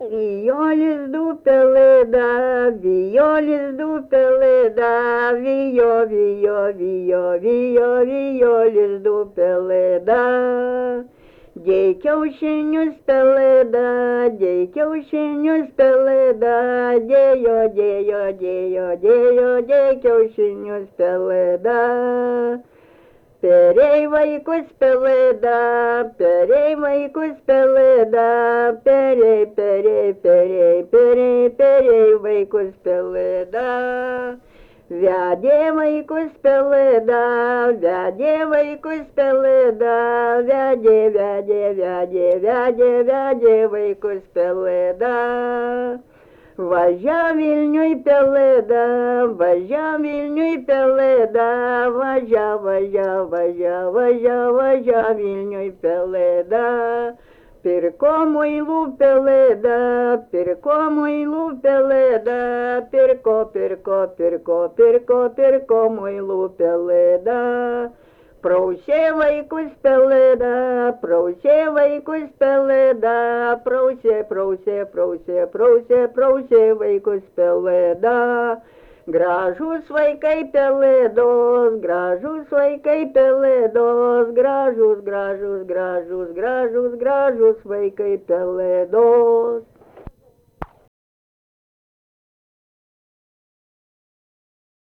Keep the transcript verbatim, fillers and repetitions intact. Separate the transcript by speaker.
Speaker 1: Vijolis du pelėda, vijolis du pelėda, vijo, vijo, vijo, vijo, vijolis du pelėda. Dėj kiaušinius pelėda, dėj kiaušinius pelėda, dėjo, dėjo, dėjo, dėjo, dėj kiaušinius pelėda. Perei vaikus pelėda, perei vaikus pelėda, perei, perei, perei, perei, perei vaikus pelėda. Vedė vaikus pelėda, vedė vaikus pelėda, vedė, vedė, vedė, vedė, vedė vaikus pelėda. Važia Vilniui pelėda, važia Vilniui pelėda, važia, važia, važia, važia, važia Vilniui pelėda. Pirko muilų pelėda, pirko muilų pelėda, pirko, pirko, pirko, pirko, pirko muilų pelėda. Prausė vaikus pelėda, prausė vaikus pelėda, prausė, prausė, prausė, prausė, prausė vaikus pelėda. Gražus vaikai pelėdos, gražus vaikai pelėdos, gražus, gražus, gražus, gražus, gražus vaikai pelėdos.